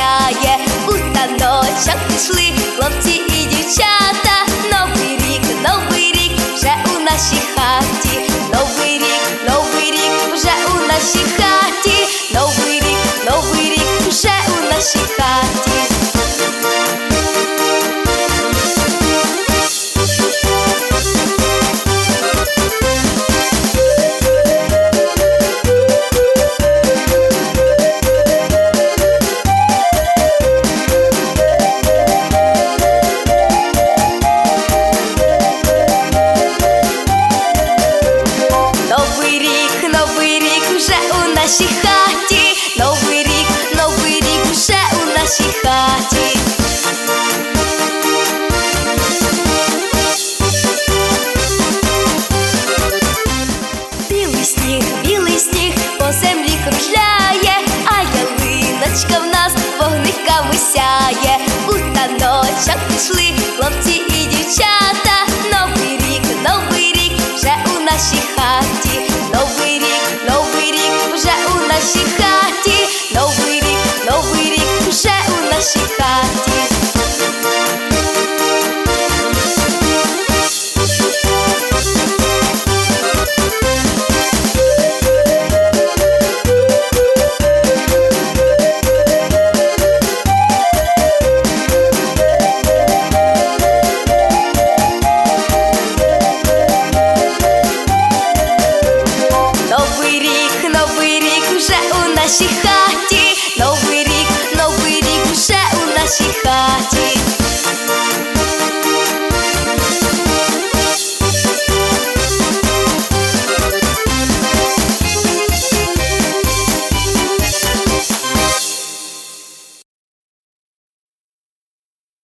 сяє, у таночок пішли хлопці і дівчата. Новий рік вже у нашій хаті. Новий рік вже у нашій хаті. Новий рік вже у нашій хаті. Новий рік вже у нашій хаті. Новий рік вже у нашій хаті. Білий сніг по землі кружляє, а ялиночка в нас вогниками сяє. У таночок пішли хлопці і дівчата. Новий рік вже у нашій хаті. Новий рік вже у нашій хаті. Новий рік вже у нашій хаті. Новий рік вже у нашій хаті. Новий рік вже у нашій хаті.